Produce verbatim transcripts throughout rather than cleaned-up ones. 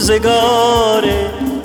روزگار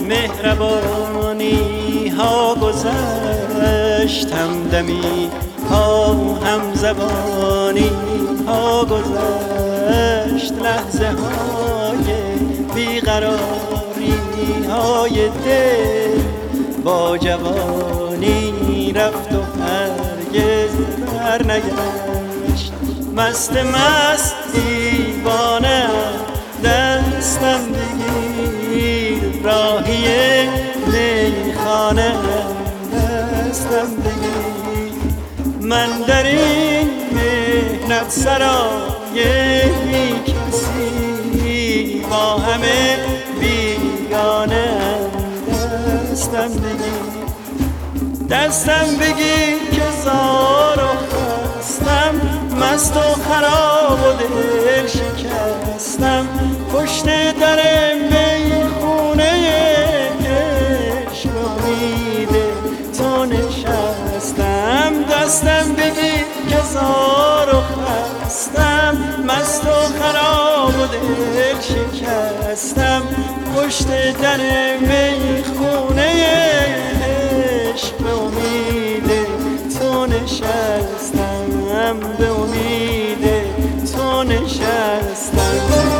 مهربانی ها گذشت، همدمی ها همزبانی ها گذشت، لحظه های بیقراری های دل با جوانی رفت و هرگز برنگشت. مست مست دیوانه دستم بگیر، راهی میخانه دستم بگیر. من در این مهنت سرای بی کسی با همه بیگانه دستم بگیر. دستم بگیر که زار و خستم، مست و خراب و دل شکستم، پشت در میخونه عشق امید تو نشستم. دستم بگیر که زار و خستم، مست و خراب و دل شکستم، پشت در میخونه عشق به امید تو نشستم، به امید تو نشستم.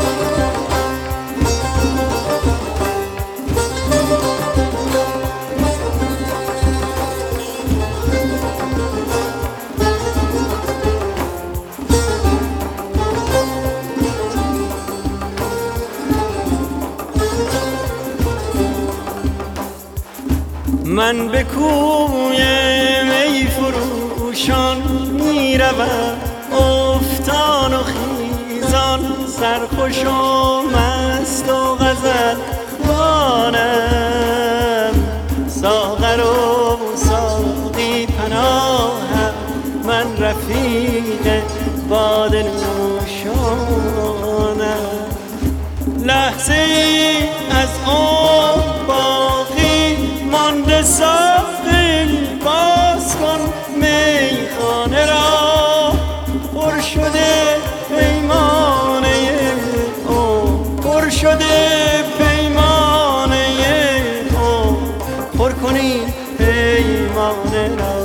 من به کوی می فروشان می روم، افتان و خیزان، سرخوش و مست و غزل خوانم. ساغر و ساقی پناهم، من رفیق باده نوشانم. لحظه ای از عمر باقی مانده، ساقی باز کن میخانه را، پر شده پیمانه او، پر شده پیمانه او، پر کنی پیمانه را.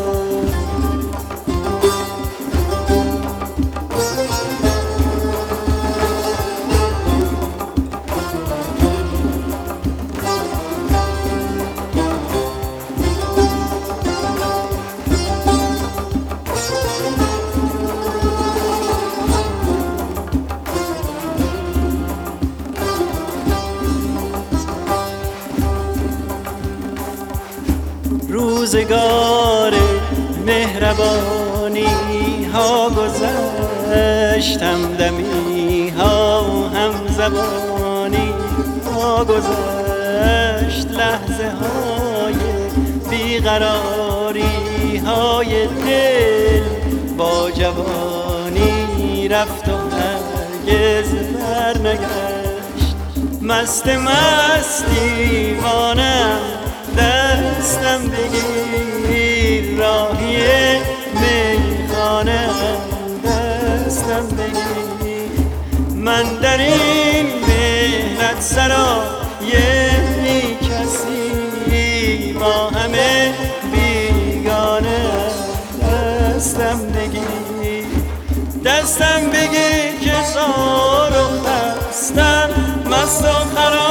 روزگار مهربانی ها گذشت، همدمی ها همزبانی ها گذشت، لحظه های بیقراری های دل با جوانی رفت و هرگز برنگشت. مست مست دیوانم دستم بگیر، راهی میخانه دستم بگیر. من در این مهنت سرای بی کسی با همه بیگانه دستم بگیر. دستم بگیر که زار و خستم، مست و خراب